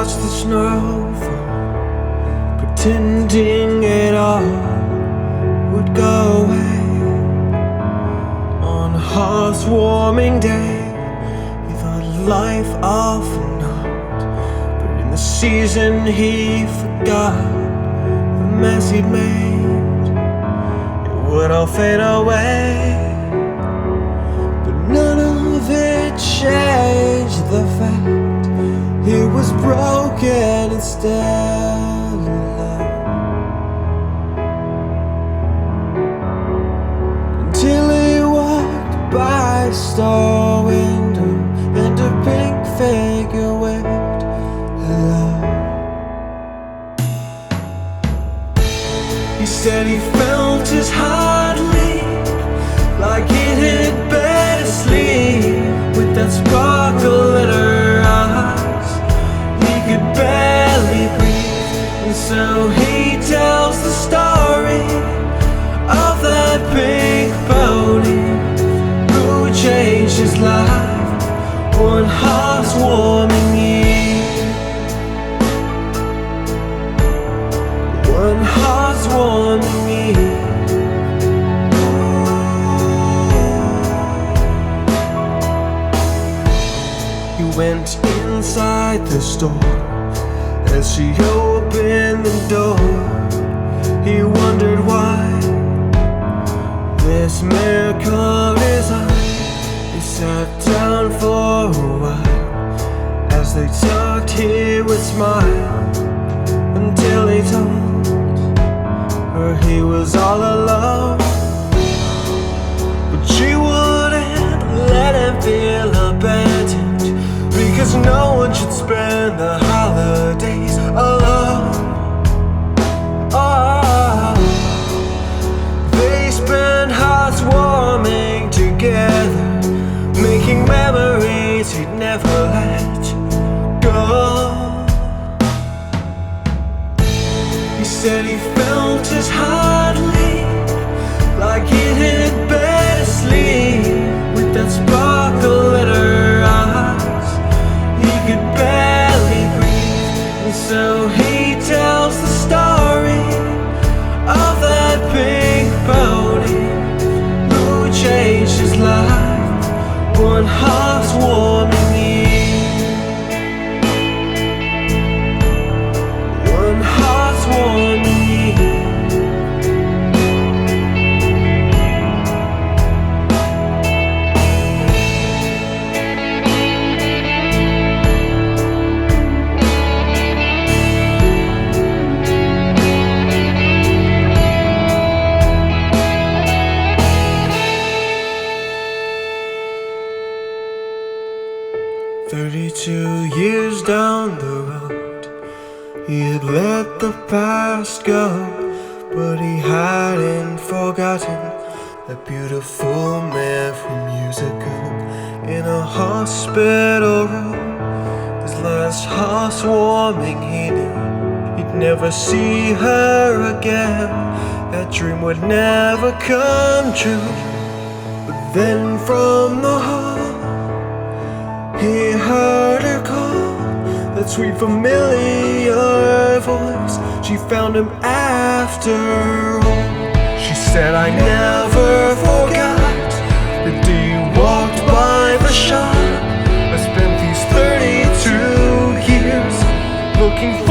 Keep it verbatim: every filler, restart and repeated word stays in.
watched the snow fall, pretending it all would go away. On a hearth-warming day, he thought life of naught, but in the season he forgot the mess he'd made. It would all fade away, but none of it changed the fact he was broken and still alive. Until he walked by a store window and a pink figure waved hello. He said he felt his heart leap like it had been asleep, with that sparkle in her eyes. He could barely breathe, and so he tells the story of that pink pony who changed his life one heartwarming year. One heartwarming year. He went inside the store. As she opened the door, he wondered why this mare caught his eye. He sat down for a while. As they talked, he would smile until he told her he was all alone. But she wouldn't let him feel abandoned, because no one should spend the holidays alone. Oh, they spent hearts warming together, making memories he'd never let go. He said he felt his heart leap like it had been asleep, with that sparkle in her eyes. He could barely breathe, and so he tells the story of that pink pony who changed his life one heartwarming year. One heartwarming year. Thirty-two years down the road, he had let the past go, but he hadn't forgotten that beautiful man from years ago. In a hospital room, his last heartwarming he knew he'd never see her again. That dream would never come true. But then from the hall, he heard her call, that sweet familiar voice. She found him after all. She said, I never forgot the day you walked by the shop. I spent these thirty-two years looking for